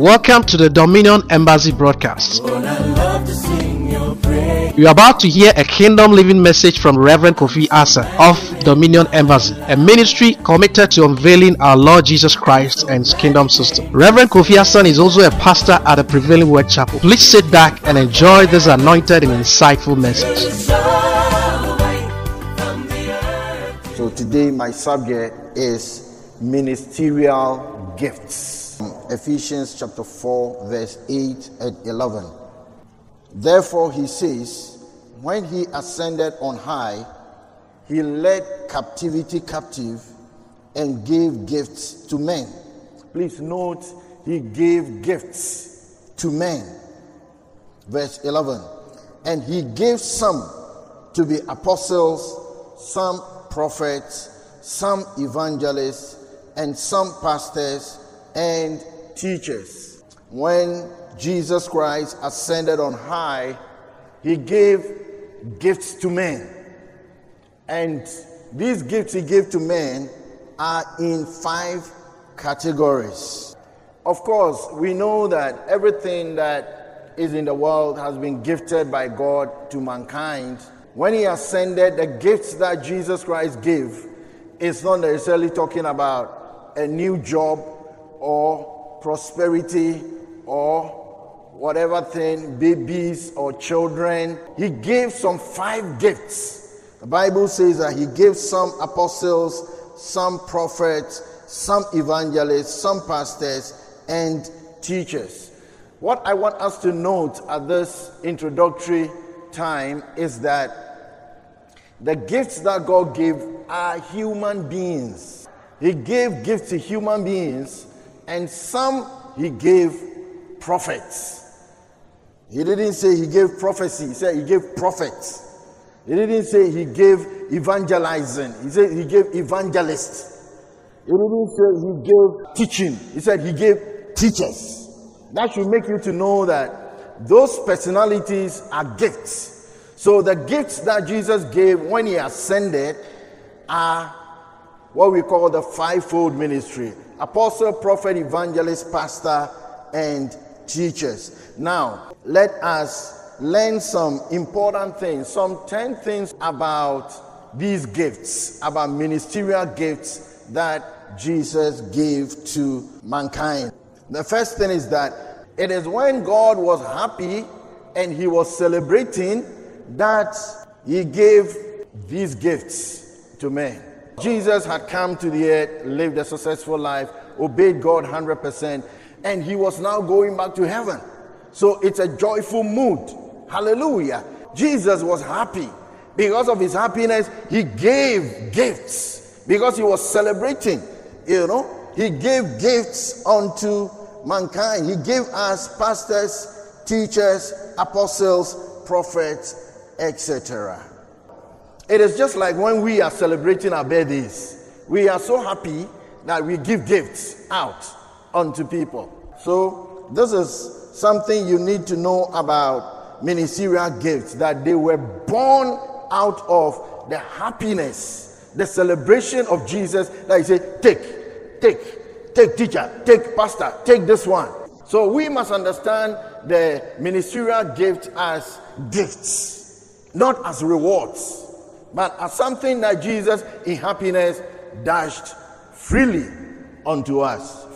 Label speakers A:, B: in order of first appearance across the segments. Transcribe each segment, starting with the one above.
A: Welcome to the Dominion Embassy broadcast. You are about to hear a kingdom living message from Reverend Kofi Asa of Dominion Embassy, a ministry committed to unveiling our Lord Jesus Christ and His kingdom system. Reverend Kofi Asa is also a pastor at the Prevailing Word Chapel. Please sit back and enjoy this anointed and insightful message.
B: So today my subject is ministerial gifts. Ephesians chapter 4 verse 8 and 11. Therefore he says, when he ascended on high, he led captivity captive and gave gifts to men. Please note, he gave gifts to men. Verse 11. And he gave some to be apostles, some prophets, some evangelists, and some pastors and teachers. When Jesus Christ ascended on high, he gave gifts to men. And these gifts he gave to men are in 5 categories. Of course, we know that everything that is in the world has been gifted by God to mankind. When he ascended, the gifts that Jesus Christ gave is not necessarily talking about a new job or prosperity or whatever thing, babies or children. He gave some 5 gifts. The Bible says that he gave some apostles, some prophets, some evangelists, some pastors, and teachers. What I want us to note at this introductory time is that the gifts that God gave are human beings. He gave gifts to human beings, and some he gave prophets. He didn't say he gave prophecy. He said he gave prophets. He didn't say he gave evangelizing. He said he gave evangelists. He didn't say he gave teaching. He said he gave teachers. That should make you to know that those personalities are gifts. So the gifts that Jesus gave when he ascended are what we call the 5-fold ministry: apostle, prophet, evangelist, pastor, and teachers. Now, let us learn some important things, some 10 things about these gifts, about ministerial gifts that Jesus gave to mankind. The first thing is that it is when God was happy and he was celebrating that he gave these gifts to men. Jesus had come to the earth, lived a successful life, obeyed God 100%, and he was now going back to heaven. So it's a joyful mood. Hallelujah. Jesus was happy. Because of his happiness, he gave gifts. Because he was celebrating, he gave gifts unto mankind. He gave us pastors, teachers, apostles, prophets, etc. It is just like when we are celebrating our birthdays. We are so happy that we give gifts out unto people. So this is something you need to know about ministerial gifts, that they were born out of the happiness, the celebration of Jesus, that he said, take teacher, take pastor, take this one. So we must understand the ministerial gift as gifts, not as rewards, but as something that Jesus in happiness dashed freely unto us.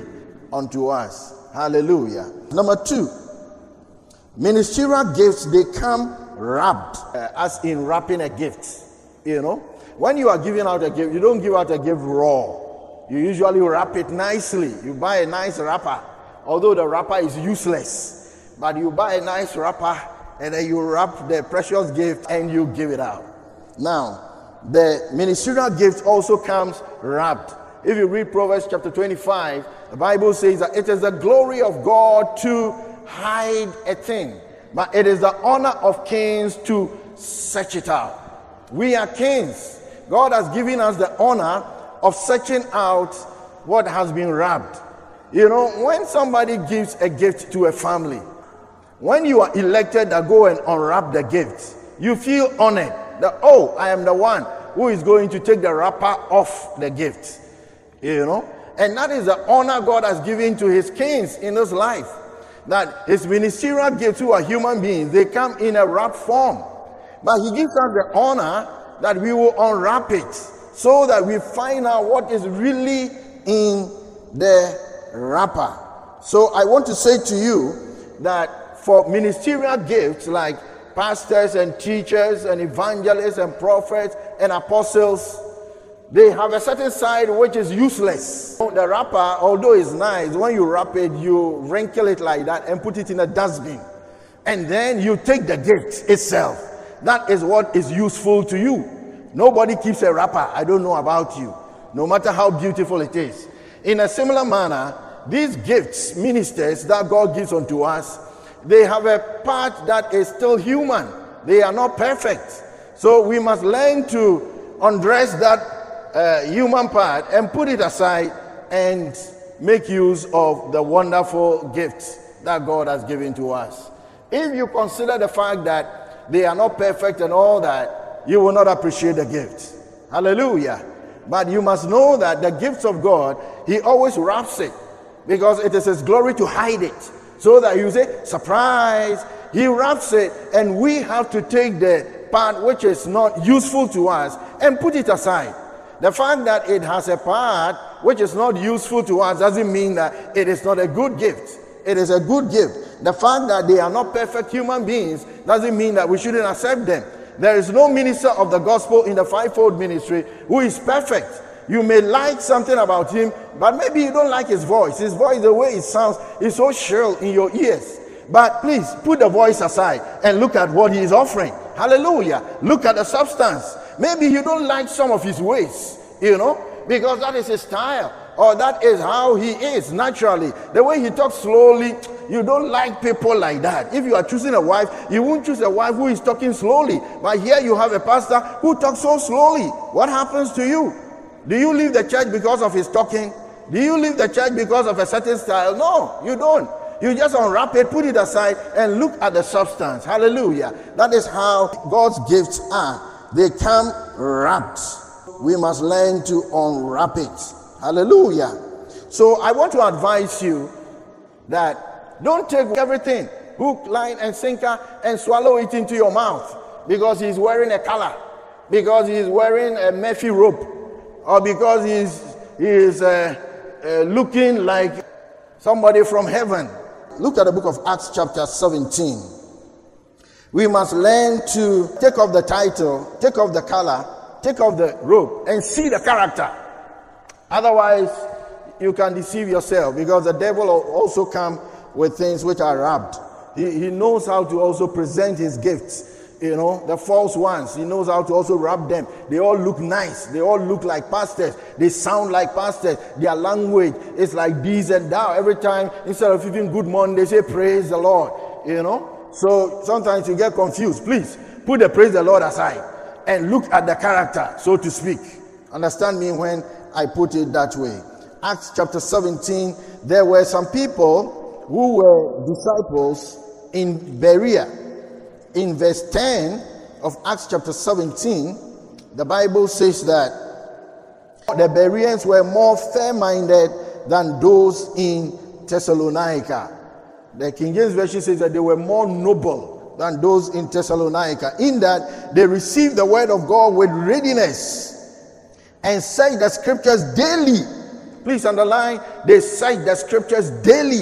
B: Hallelujah. Number 2, ministerial gifts, they come wrapped, as in wrapping a gift. When you are giving out a gift, you don't give out a gift raw. You usually wrap it nicely. You buy a nice wrapper, although the wrapper is useless, but you buy a nice wrapper and then you wrap the precious gift and you give it out. Now, the ministerial gift also comes wrapped. If you read Proverbs chapter 25, the Bible says that it is the glory of God to hide a thing, but it is the honor of kings to search it out. We are kings. God has given us the honor of searching out what has been wrapped. When somebody gives a gift to a family, when you are elected to go and unwrap the gift, you feel honored that, I am the one who is going to take the wrapper off the gift. And that is the honor God has given to his kings in his life. That his ministerial gifts, who are human beings, they come in a wrapped form. But he gives us the honor that we will unwrap it, so that we find out what is really in the wrapper. So I want to say to you that for ministerial gifts like pastors and teachers and evangelists and prophets and apostles, they have a certain side which is useless. The wrapper, although it's nice, when you wrap it, you wrinkle it like that and put it in a dustbin. And then you take the gift itself. That is what is useful to you. Nobody keeps a wrapper. I don't know about you, no matter how beautiful it is. In a similar manner, these gifts, ministers that God gives unto us, they have a part that is still human. They are not perfect. So we must learn to undress that human part and put it aside and make use of the wonderful gifts that God has given to us. If you consider the fact that they are not perfect and all that, you will not appreciate the gift. Hallelujah. But you must know that the gifts of God, he always wraps it, because it is his glory to hide it, so that you say, surprise. He wraps it, and we have to take the part which is not useful to us and put it aside. The fact that it has a part which is not useful to us doesn't mean that it is not a good gift. It is a good gift. The fact that they are not perfect human beings doesn't mean that we shouldn't accept them. There is no minister of the gospel in the fivefold ministry who is perfect. You may like something about him, but maybe you don't like his voice. His voice, the way it sounds, is so shrill in your ears. But please put the voice aside and look at what he is offering. Hallelujah. Look at the substance. Maybe you don't like some of his ways, because that is his style, or that is how he is naturally. The way he talks slowly, you don't like people like that. If you are choosing a wife, you won't choose a wife who is talking slowly. But here you have a pastor who talks so slowly. What happens to you? Do you leave the church because of his talking? Do you leave the church because of a certain style? No, you don't. You just unwrap it, put it aside, and look at the substance. Hallelujah. That is how God's gifts are. They come wrapped. We must learn to unwrap it. Hallelujah. So I want to advise you that don't take everything, hook, line, and sinker, and swallow it into your mouth because he's wearing a collar, because he's wearing a Murphy rope, or because he's looking like somebody from heaven. Look at the book of Acts chapter 17. We must learn to take off the title, take off the collar, take off the robe, and see the character. Otherwise, you can deceive yourself, because the devil will also come with things which are wrapped. He knows how to also present his gifts. The false ones, he knows how to also wrap them. They all look nice. They all look like pastors. They sound like pastors. Their language is like these and thou. Every time, instead of even good morning, they say praise the Lord. So sometimes you get confused. Please put the praise the Lord aside and look at the character, so to speak. Understand me when I put it that way. Acts chapter 17, there were some people who were disciples in Berea. In verse 10 of Acts chapter 17, the Bible says that the Bereans were more fair-minded than those in Thessalonica. The King James Version says that they were more noble than those in Thessalonica, in that they received the word of God with readiness and searched the scriptures daily. Please underline, they searched the scriptures daily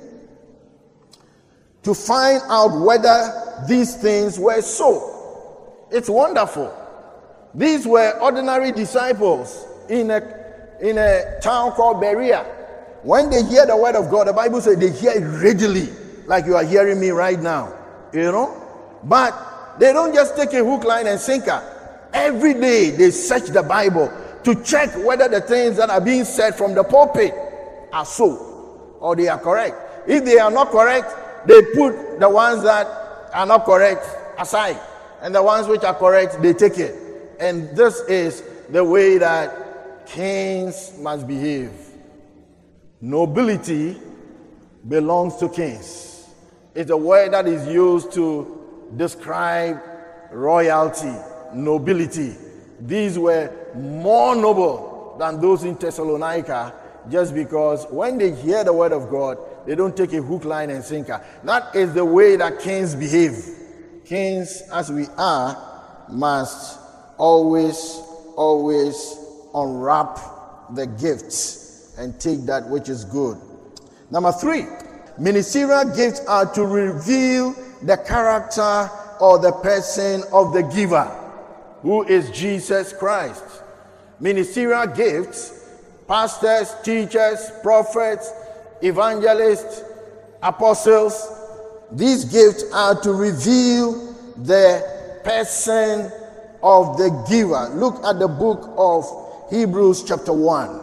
B: to find out whether these things were so. It's wonderful. These were ordinary disciples in a town called Berea. When they hear the word of God, the Bible says they hear it readily, like you are hearing me right now. But they don't just take a hook, line, and sinker. Every day they search the Bible to check whether the things that are being said from the pulpit are so, or they are correct. If they are not correct, they put the ones that are not correct aside, and the ones which are correct, they take it. And this is the way that kings must behave. Nobility belongs to kings. It's a word that is used to describe royalty, nobility. These were more noble than those in Thessalonica. just because when they hear the word of God, they don't take a hook, line, and sinker. That is the way that kings behave. Kings, as we are, must always unwrap the gifts and take that which is good. Number 3, ministerial gifts are to reveal the character or the person of the giver, who is Jesus Christ. Ministerial gifts, pastors, teachers, prophets, evangelists, apostles, these gifts are to reveal the person of the giver. Look at the book of Hebrews chapter 1.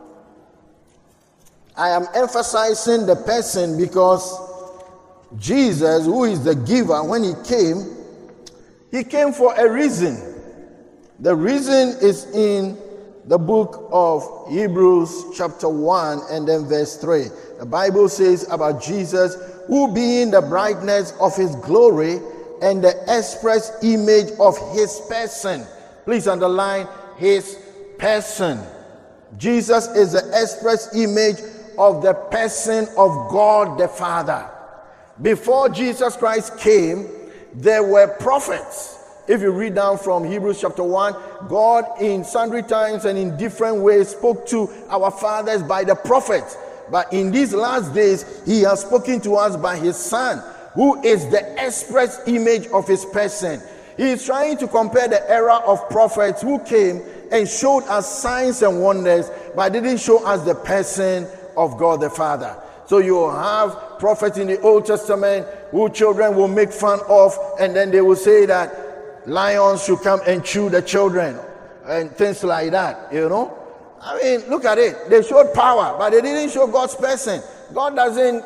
B: I am emphasizing the person because Jesus, who is the giver, when he came for a reason. The reason is in the book of Hebrews chapter 1 and then verse 3. The Bible says about Jesus, who being the brightness of his glory and the express image of his person. Please underline his person. Jesus is the express image of the person of God the Father. Before Jesus Christ came, there were prophets. If you read down from Hebrews chapter 1, God in sundry times and in different ways spoke to our fathers by the prophets. But in these last days, he has spoken to us by his Son, who is the express image of his person. He is trying to compare the era of prophets who came and showed us signs and wonders, but didn't show us the person of God the Father. So you have prophets in the Old Testament who children will make fun of, and then they will say that lions should come and chew the children and things like that, you know. I mean, look at it. They showed power, but they didn't show God's person. God doesn't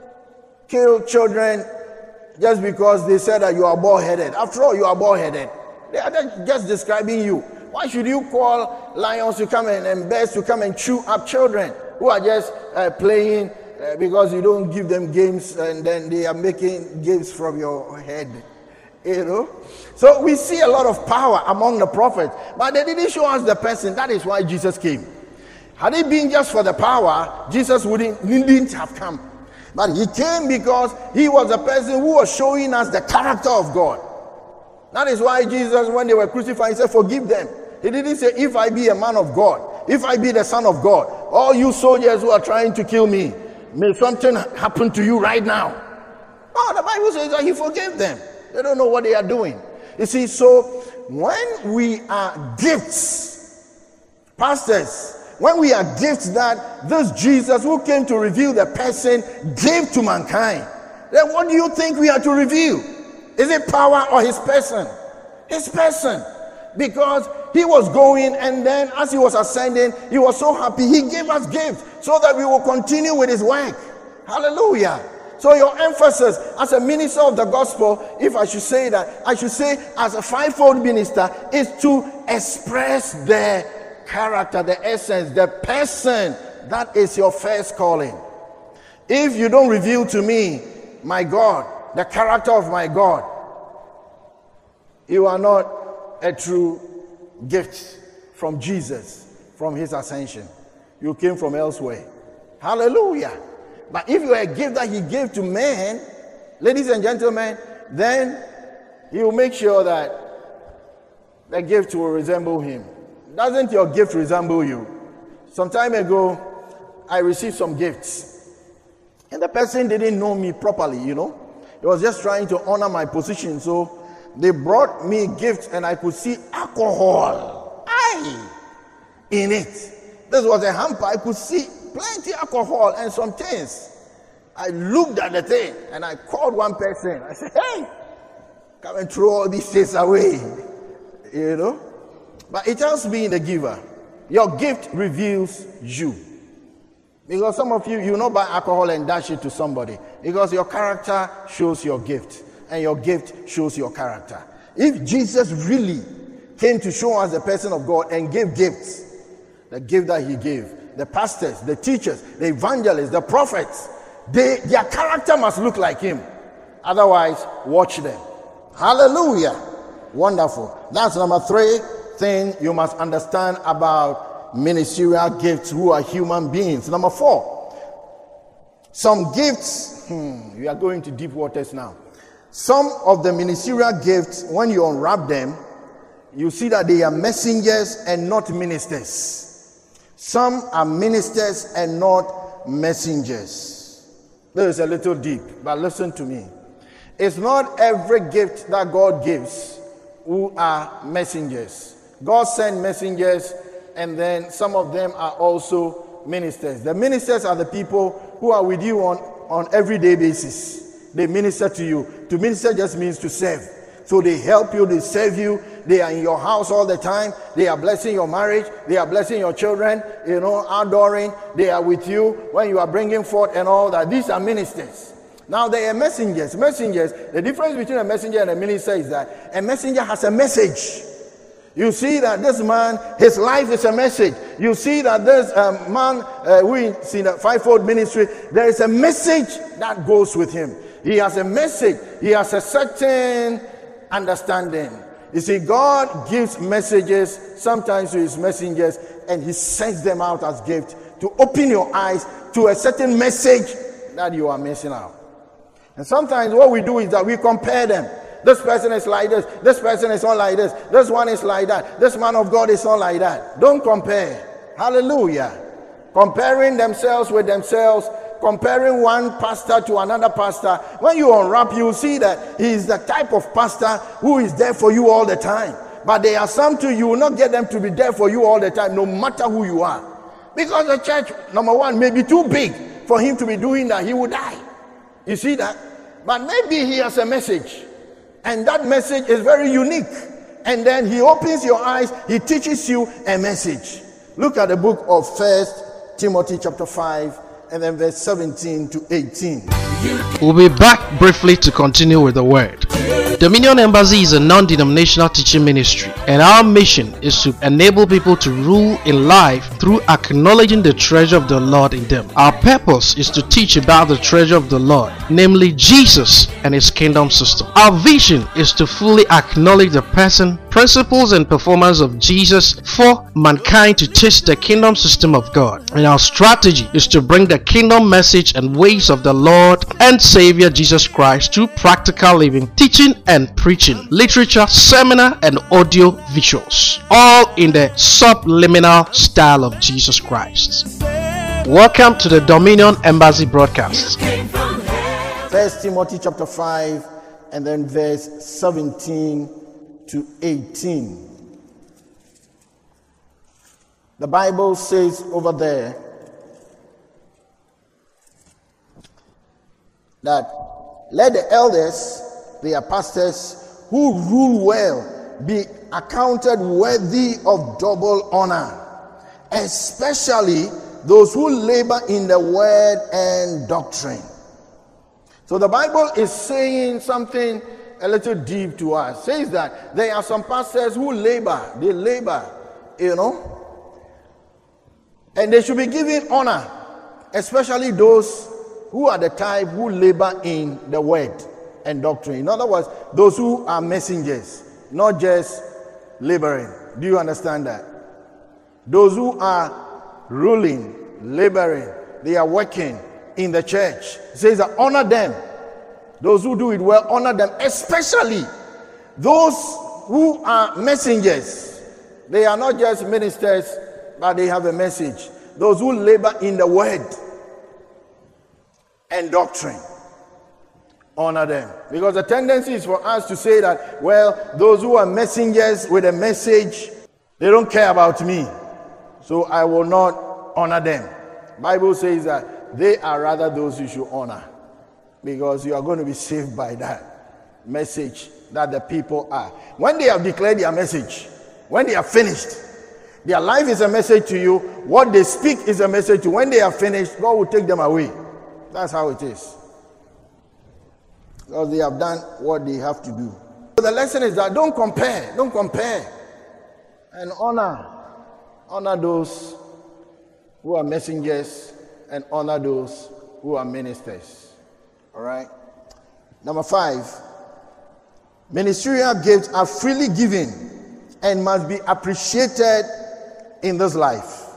B: kill children just because they said that you are bald-headed. After all, you are bald-headed. They are just describing you. Why should you call lions to come and bears to come and chew up children who are just playing because you don't give them games and then they are making games from your head? You know, so we see a lot of power among the prophets, but they didn't show us the person. That is why Jesus came. Had it been just for the power, Jesus wouldn't have come. But he came because he was the person who was showing us the character of God. That is why Jesus, when they were crucified, he said, "Forgive them." He didn't say, "If I be a man of God, if I be the Son of God, all you soldiers who are trying to kill me, may something happen to you right now." Oh, the Bible says that he forgave them. They don't know what they are doing. You see, so when we are gifts, pastors, when we are gifts that this Jesus who came to reveal the person gave to mankind, then what do you think we are to reveal? Is it power or his person? His person. Because he was going, and then as he was ascending, he was so happy. He gave us gifts so that we will continue with his work. Hallelujah. So your emphasis as a minister of the gospel, if I should say that, I should say as a fivefold minister, is to express the character, the essence, the person. That is your first calling. If you don't reveal to me, my God, the character of my God, you are not a true gift from Jesus, from his ascension. You came from elsewhere. Hallelujah. But if you are a gift that he gave to man, ladies and gentlemen, then he will make sure that the gift will resemble him. Doesn't your gift resemble you? Some time ago, I received some gifts. And the person didn't know me properly, you know. He was just trying to honor my position. So they brought me gifts and I could see alcohol in it. This was a hamper. I could see plenty alcohol and some things. I looked at the thing and I called one person. I said, "Hey, come and throw all these things away." You know? But it has been the giver. Your gift reveals you. Because some of you, you know, buy alcohol and dash it to somebody. Because your character shows your gift. And your gift shows your character. If Jesus really came to show us the person of God and gave gifts, the gift that he gave, the pastors, the teachers, the evangelists, the prophets, their character must look like him. Otherwise, watch them. Hallelujah. Wonderful. That's number 3 thing you must understand about ministerial gifts who are human beings. Number 4, some gifts, we are going to deep waters now. Some of the ministerial gifts, when you unwrap them, you see that they are messengers and not ministers. Some are ministers and not messengers. This is a little deep, but listen to me. It's not every gift that God gives who are messengers. God sent messengers, and then some of them are also ministers. The ministers are the people who are with you on everyday basis. They minister to you. To minister just means to serve. So they help you, they serve you, they are in your house all the time, they are blessing your marriage, they are blessing your children, adoring, they are with you when you are bringing forth and all that. These are ministers. Now they are messengers. Messengers, the difference between a messenger and a minister is that a messenger has a message. You see that this man, his life is a message. You see that this man who is in the fivefold ministry, there is a message that goes with him. He has a message. He has a certain understanding. You see, God gives messages sometimes to his messengers, and he sends them out as gifts to open your eyes to a certain message that you are missing out. And sometimes what we do is that we compare them. This person is like this. This person is not like this. This one is like that. This man of God is not like that. Don't compare. Hallelujah. Comparing themselves with themselves, comparing one pastor to another pastor. When you unwrap, you see that he is the type of pastor who is there for you all the time. But there are some too, you will not get them to be there for you all the time, no matter who you are. Because the church, number one, may be too big for him to be doing that. He will die. You see that? But maybe he has a message. And that message is very unique. And then he opens your eyes. He teaches you a message. Look at the book of 1 Timothy chapter 5 and then verse 17 to 18.
A: We'll be back briefly to continue with the word. Dominion Embassy is a non-denominational teaching ministry, and our mission is to enable people to rule in life through acknowledging the treasure of the Lord in them. Our purpose is to teach about the treasure of the Lord, namely Jesus and his kingdom system. Our vision is to fully acknowledge the person, principles, and performance of Jesus for mankind to taste the kingdom system of God. And our strategy is to bring the kingdom message and ways of the Lord and Savior Jesus Christ to practical living, teaching and preaching, literature, seminar, and audio visuals, all in the subliminal style of Jesus Christ. Welcome to the Dominion Embassy broadcast.
B: 1 Timothy chapter 5 and then verse 17 to 18. The Bible says over there that let the elders, they are pastors who rule well, be accounted worthy of double honor, especially those who labor in the word and doctrine. So the Bible is saying something a little deep to us. It says that there are some pastors who labor, they labor, and they should be given honor, especially those who are the type who labor in the word and doctrine. In other words, those who are messengers, not just laboring. Do you understand that? Those who are ruling, laboring, they are working in the church. It says that honor them. Those who do it well, honor them, especially those who are messengers. They are not just ministers, but they have a message. Those who labor in the word and doctrine, honor them. Because the tendency is for us to say that, well, those who are messengers with a message, they don't care about me, so I will not honor them. Bible says that they are rather those you should honor, because you are going to be saved by that message that the people are. When they have declared their message, when they are finished, their life is a message to you. What they speak is a message to you. When they are finished, God will take them away. That's how it is. Because they have done what they have to do. So the lesson is that don't compare. Don't compare. And honor those who are messengers and honor those who are ministers. All right. Number 5. Ministerial gifts are freely given and must be appreciated in this life.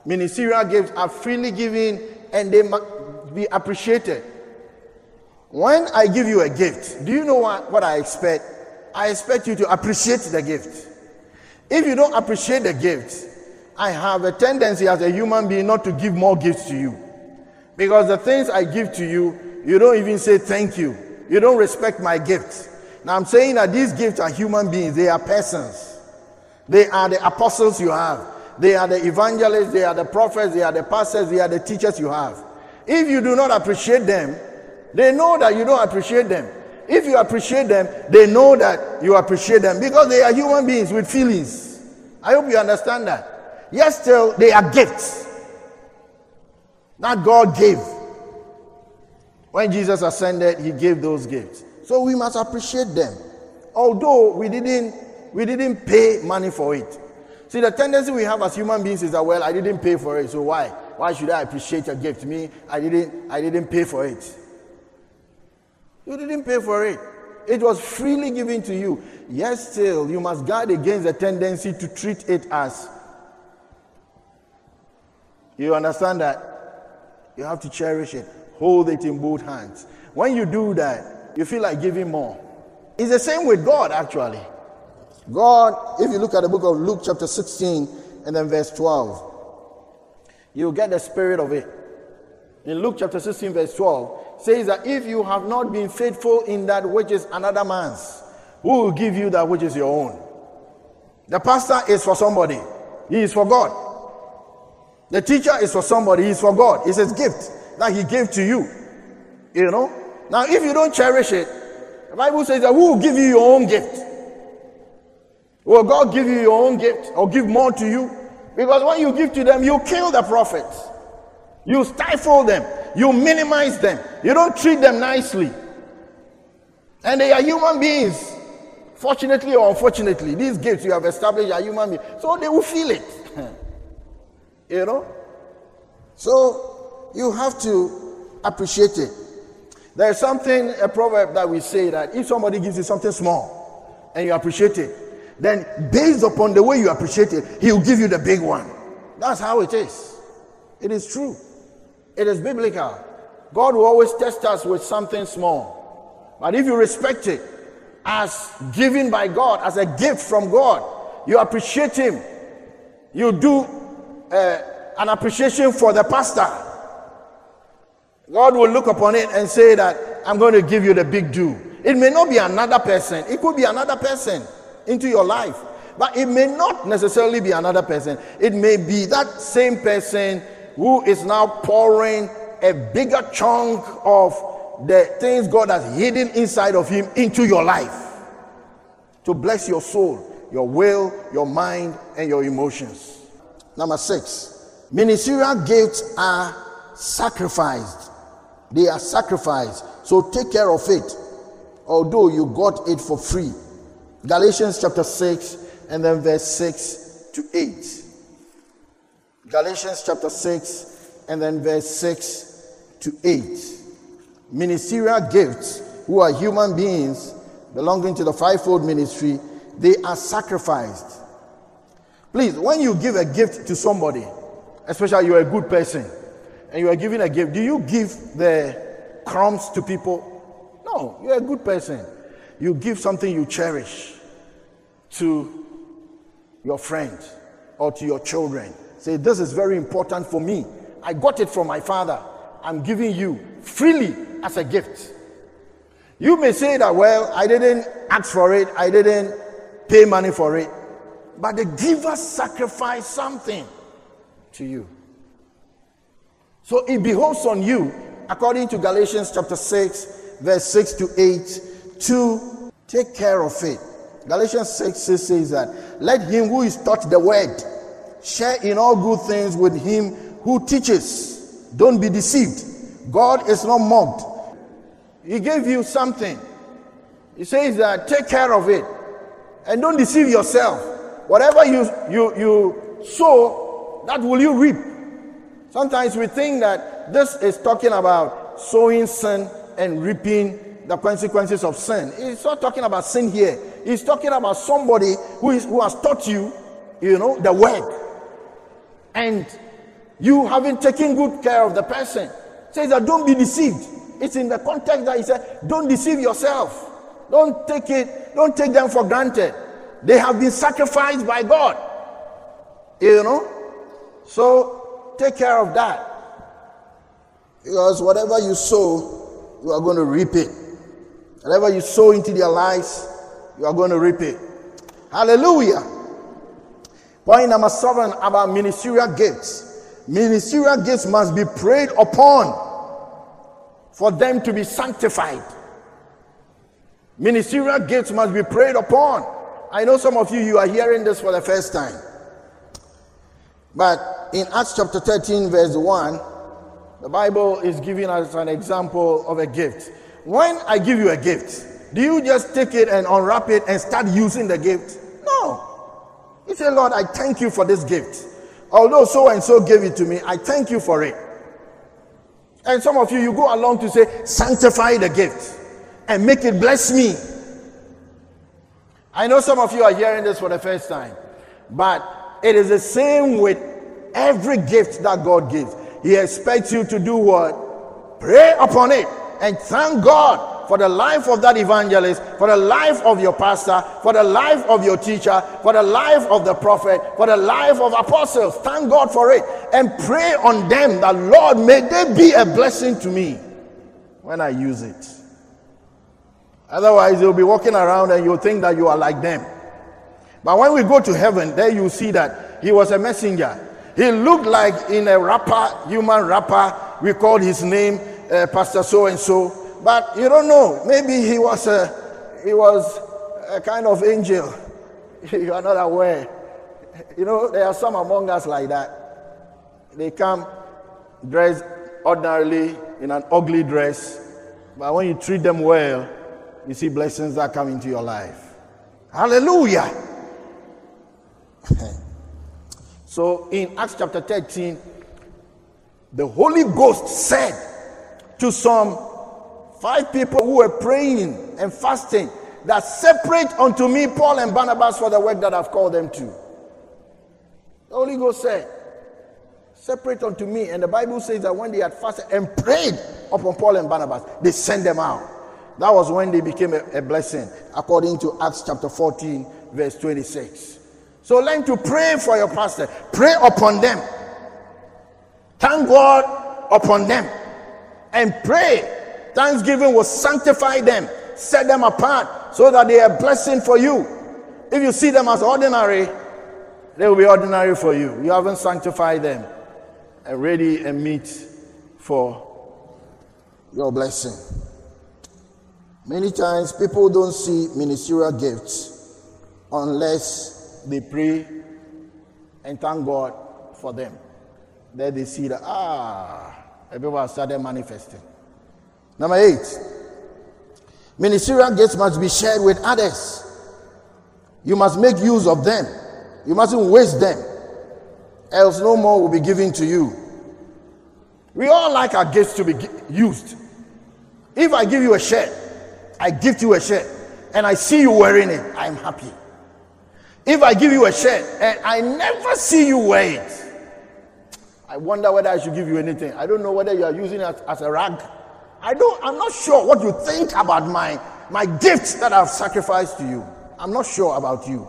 B: Ministerial gifts are freely given and they must be appreciated. When I give you a gift, do you know what I expect? I expect you to appreciate the gift. If you don't appreciate the gift, I have a tendency as a human being not to give more gifts to you. Because the things I give to you, you don't even say thank you. You don't respect my gifts. Now I'm saying that these gifts are human beings. They are persons. They are the apostles you have. They are the evangelists. They are the prophets. They are the pastors. They are the teachers you have. If you do not appreciate them, they know that you don't appreciate them. If you appreciate them, they know that you appreciate them because they are human beings with feelings. I hope you understand that. Yes, still, they are gifts that God gave. When Jesus ascended, he gave those gifts. So we must appreciate them. Although we didn't pay money for it. See, the tendency we have as human beings is that, well, I didn't pay for it, so why? Why should I appreciate a gift? Me, I didn't pay for it. You didn't pay for it. It was freely given to you. Yes, still, you must guard against the tendency to treat it as. You understand that? You have to cherish it. Hold it in both hands. When you do that, you feel like giving more. It's the same with God, actually. God, if you look at the book of Luke chapter 16 and then verse 12, you'll get the spirit of it. In Luke chapter 16 verse 12, says that if you have not been faithful in that which is another man's, who will give you that which is your own? The pastor is for somebody. He is for God. The teacher is for somebody. He is for God. It's his gift that he gave to you. You know? Now, if you don't cherish it, the Bible says that who will give you your own gift? Will God give you your own gift or give more to you? Because when you give to them, you kill the prophets. You stifle them. You minimize them. You don't treat them nicely. And they are human beings. Fortunately or unfortunately, these gifts you have established are human beings. So they will feel it. You know? So you have to appreciate it. There is a proverb that we say that if somebody gives you something small and you appreciate it, then based upon the way you appreciate it, he'll give you the big one. That's how it is. It is true. It is biblical. God will always test us with something small. But if you respect it as given by God, as a gift from God, you appreciate him. You do an appreciation for the pastor. God will look upon it and say that I'm going to give you the big due. It may not be another person. It could be another person into your life. But it may not necessarily be another person. It may be that same person who is now pouring a bigger chunk of the things God has hidden inside of him into your life to bless your soul, your will, your mind, and your emotions. Number 6, ministerial gifts are sacrificed. They are sacrificed. So take care of it, although you got it for free. Galatians chapter 6 and then verse 6 to 8. Galatians chapter 6 and then verse 6 to 8. Ministerial gifts, who are human beings belonging to the fivefold ministry, they are sacrificed. Please, when you give a gift to somebody, especially you're a good person, and you are giving a gift, do you give the crumbs to people? No, you're a good person. You give something you cherish to your friend or to your children. Say, this is very important for me. I got it from my father. I'm giving you freely as a gift. You may say that, well, I didn't ask for it. I didn't pay money for it. But the giver sacrificed something to you. So it behoves on you, according to Galatians chapter 6, verse 6 to 8, to take care of it. Galatians 6 says that, let him who is taught the word share in all good things with him who teaches. Don't be deceived. God is not mocked. He gave you something. He says that take care of it. And don't deceive yourself. Whatever you sow, that will you reap. Sometimes we think that this is talking about sowing sin and reaping the consequences of sin. He's not talking about sin here. He's talking about somebody who has taught you, the word. And You haven't taken good care of the person. It says that don't be deceived. It's in the context that he said, don't deceive yourself. Don't take them for granted. They have been sacrificed by God. So take care of that. Because whatever you sow, you are going to reap it. Whatever you sow into their lives, you are going to reap it. Hallelujah. Point number 7 about ministerial gifts. Ministerial gifts must be prayed upon for them to be sanctified. Ministerial gifts must be prayed upon. I know some of you are hearing this for the first time. But in Acts chapter 13 verse 1, the Bible is giving us an example of a gift. When I give you a gift, do you just take it and unwrap it and start using the gift? No. You say, Lord, I thank you for this gift. Although so and so gave it to me, I thank you for it. And some of you go along to say, sanctify the gift and make it bless me. I know some of you are hearing this for the first time, but it is the same with every gift that God gives. He expects you to do what? Pray upon it and thank God for the life of that evangelist, for the life of your pastor, for the life of your teacher, for the life of the prophet, for the life of apostles. Thank God for it and pray on them that, Lord, may they be a blessing to me when I use it. Otherwise, you'll be walking around and you'll think that you are like them. But when we go to heaven, there you see that he was a messenger. He looked like in a wrapper, human wrapper. We called his name Pastor so-and-so. But you don't know. Maybe he was a kind of angel. You are not aware. There are some among us like that. They come dressed ordinarily in an ugly dress. But when you treat them well, you see blessings that come into your life. Hallelujah. So in Acts chapter 13, the Holy Ghost said to some 5 people who were praying and fasting, that separate unto me Paul and Barnabas for the work that I've called them to. The Holy Ghost said, separate unto me. And the Bible says that when they had fasted and prayed upon Paul and Barnabas, they sent them out. That was when they became a blessing, according to Acts chapter 14, verse 26. So learn to pray for your pastor. Pray upon them. Thank God upon them. And pray. Thanksgiving will sanctify them, set them apart, so that they are a blessing for you. If you see them as ordinary, they will be ordinary for you. You haven't sanctified them and ready and meet for your blessing. Many times people don't see ministerial gifts unless they pray and thank God for them. Then they see that, people have started manifesting. Number 8, ministerial gifts must be shared with others. You must make use of them. You mustn't waste them, else no more will be given to you. We all like our gifts to be used. If I give you a shirt, I gift you a shirt, and I see you wearing it, I'm happy. If I give you a shirt and I never see you wear it, I wonder whether I should give you anything. I don't know whether you are using it as a rag. I'm not sure what you think about my gifts that I've sacrificed to you. I'm not sure about you.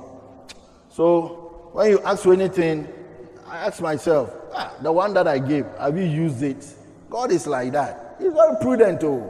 B: So when you ask for anything, I ask myself, the one that I gave, have you used it? God is like that. He's very prudent too.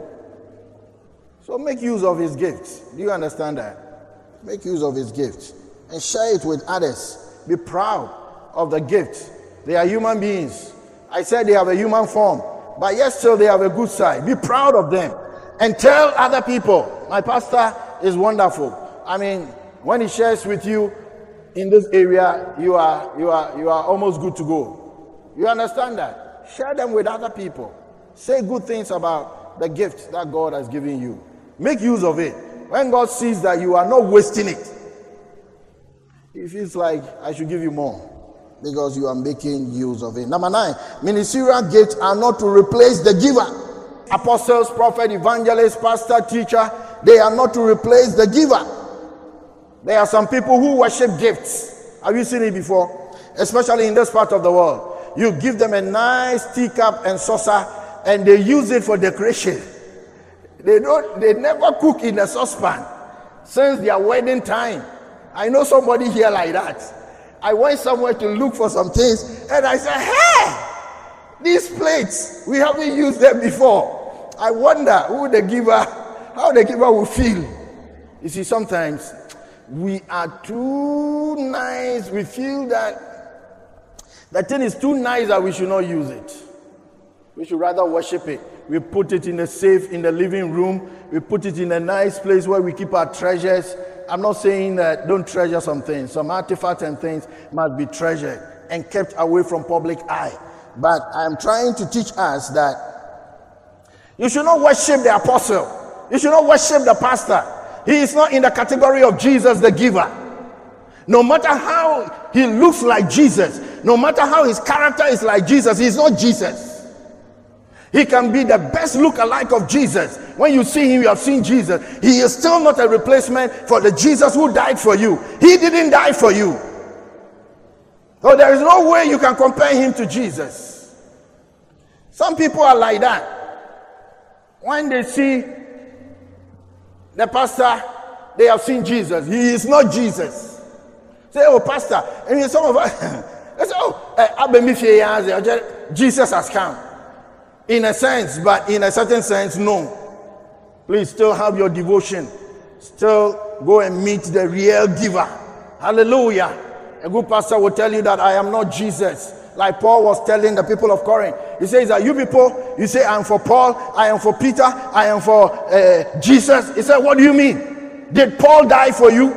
B: So make use of his gifts. Do you understand that? Make use of his gifts and share it with others. Be proud of the gifts. They are human beings. I said they have a human form, but yet still they have a good side. Be proud of them and tell other people, my pastor is wonderful. I mean, when he shares with you in this area, you are almost good to go. You understand that? Share them with other people. Say good things about the gift that God has given you. Make use of it. When God sees that you are not wasting it, he feels like I should give you more, because you are making use of it. Number 9, ministerial gifts are not to replace the giver. Apostles, prophet, evangelist, pastor, teacher, they are not to replace the giver. There are some people who worship gifts. Have you seen it before? Especially in this part of the world. you give them a nice teacup and saucer, and they use it for decoration. They never cook in a saucepan since their wedding time. I know somebody here like that. I went somewhere to look for some things, and I said, hey, these plates, we haven't used them before. I wonder how the giver will feel. You see, sometimes we are too nice. We feel that the thing is too nice that we should not use it. We should rather worship it. We put it in a safe in the living room. We put it in a nice place where we keep our treasures. I'm not saying that don't treasure some things. Some artifacts and things must be treasured and kept away from public eye. But I'm trying to teach us that you should not worship the apostle. You should not worship the pastor. He is not in the category of Jesus the giver. No matter how he looks like Jesus, no matter how his character is like Jesus, he is not Jesus. He can be the best look-alike of Jesus. When you see him, you have seen Jesus. He is still not a replacement for the Jesus who died for you. He didn't die for you. So there is no way you can compare him to Jesus. Some people are like that. When they see the pastor, they have seen Jesus. He is not Jesus. Say, oh, pastor. And some of us, they say, oh, Jesus has come. In a sense, but in a certain sense, no. Please still have your devotion. Still go and meet the real giver. Hallelujah. A good pastor will tell you that I am not Jesus. Like Paul was telling the people of Corinth. He says that you people, you say I am for Paul, I am for Peter, I am for Jesus. He said, what do you mean? Did Paul die for you?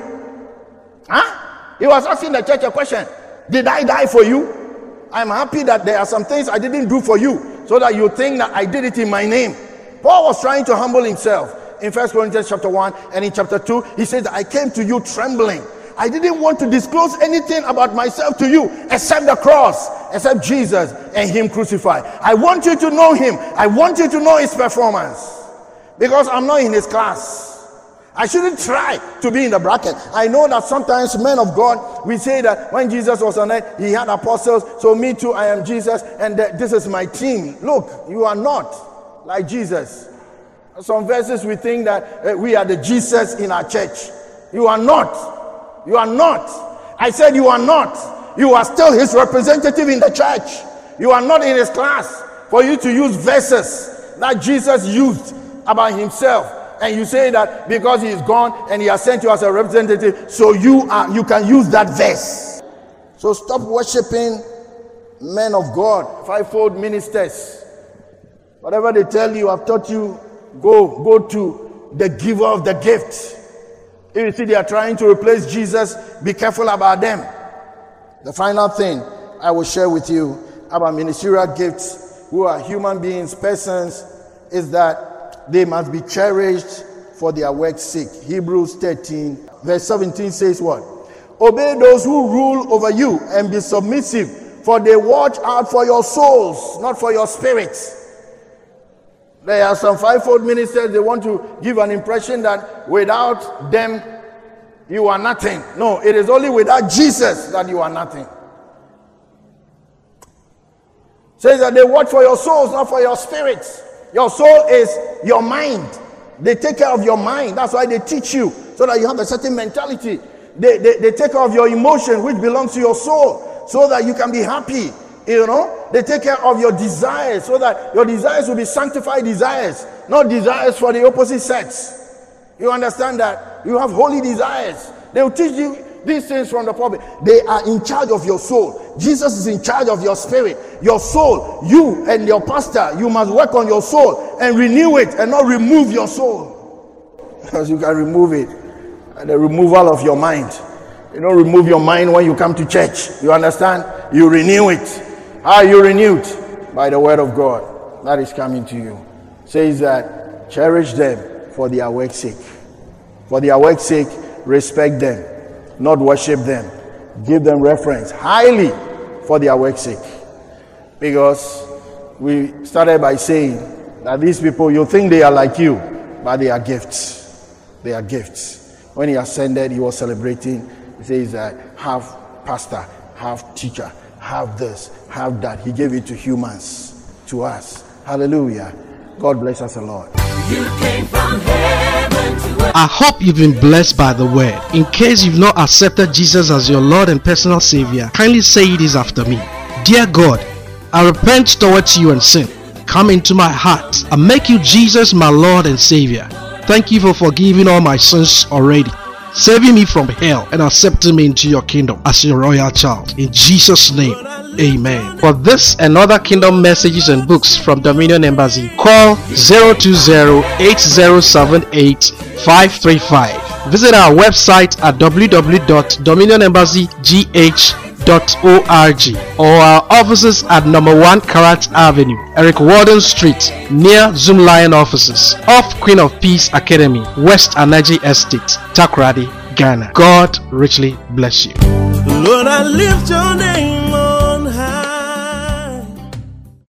B: Huh? He was asking the church a question. Did I die for you? I'm happy that there are some things I didn't do for you, so that you think that I did it in my name. Paul was trying to humble himself. In 1 Corinthians chapter 1 and in chapter 2, he says, I came to you trembling. I didn't want to disclose anything about myself to you except the cross, except Jesus and him crucified. I want you to know him. I want you to know his performance, because I'm not in his class. I shouldn't try to be in the bracket. I know that sometimes men of God, we say that when Jesus was on earth, he had apostles. So me too, I am Jesus, and this is my team. Look, you are not like Jesus. Some verses we think that we are the Jesus in our church. You are not. You are not. I said you are not. You are still his representative in the church. You are not in his class for you to use verses that Jesus used about himself. And you say that because he is gone and he has sent you as a representative, so you can use that verse. So stop worshiping men of God, fivefold ministers. Whatever they tell you, I've taught you, go to the giver of the gift. If you see they are trying to replace Jesus, be careful about them. The final thing I will share with you about ministerial gifts, who are human beings, persons, is that they must be cherished for their work's sake. Hebrews 13 verse 17 says what? Obey those who rule over you and be submissive, for they watch out for your souls, not for your spirits. There are some fivefold ministers, they want to give an impression that without them you are nothing. No, it is only without Jesus that you are nothing. Says that they watch for your souls, not for your spirits. Your soul is your mind. They take care of your mind. That's why they teach you, so that you have a certain mentality. They take care of your emotion, which belongs to your soul, so that you can be happy. You know, they take care of your desires, so that your desires will be sanctified desires, not desires for the opposite sex. You understand that? You have holy desires. They will teach you these things from the pulpit. They are in charge of your soul. Jesus is in charge of your spirit. Your soul, you and your pastor, you must work on your soul and renew it and not remove your soul. Because you can remove it. And the removal of your mind. You don't remove your mind when you come to church. You understand? You renew it. How are you renewed? By the word of God that is coming to you. Says that cherish them for their work's sake. For their work's sake, respect them, not worship them. Give them reference highly for their work's sake. Because we started by saying that these people, you think they are like you, but they are gifts. They are gifts. When he ascended, he was celebrating. He says that half pastor, half teacher, have this, have that. He gave it to humans, to us. Hallelujah. God bless us a lot.
C: You came from heaven to earth.
A: I hope you've been blessed by the word. In case you've not accepted Jesus as your Lord and personal Savior, kindly say this after me. Dear God, I repent towards you and sin. Come into my heart and make you Jesus my Lord and Savior. Thank you for forgiving all my sins already, saving me from hell and accepting me into your kingdom as your royal child. In Jesus' name, amen. For this and other kingdom messages and books from Dominion Embassy, call 020-8078-535. Visit our website at www.dominionembassygh.org or our offices at number 1 Karat Avenue, Eric Warden Street, near Zoom Lion offices, off Queen of Peace Academy, West Anaji Estate, Takoradi, Ghana. God richly bless you.
C: Lord, I lift your name.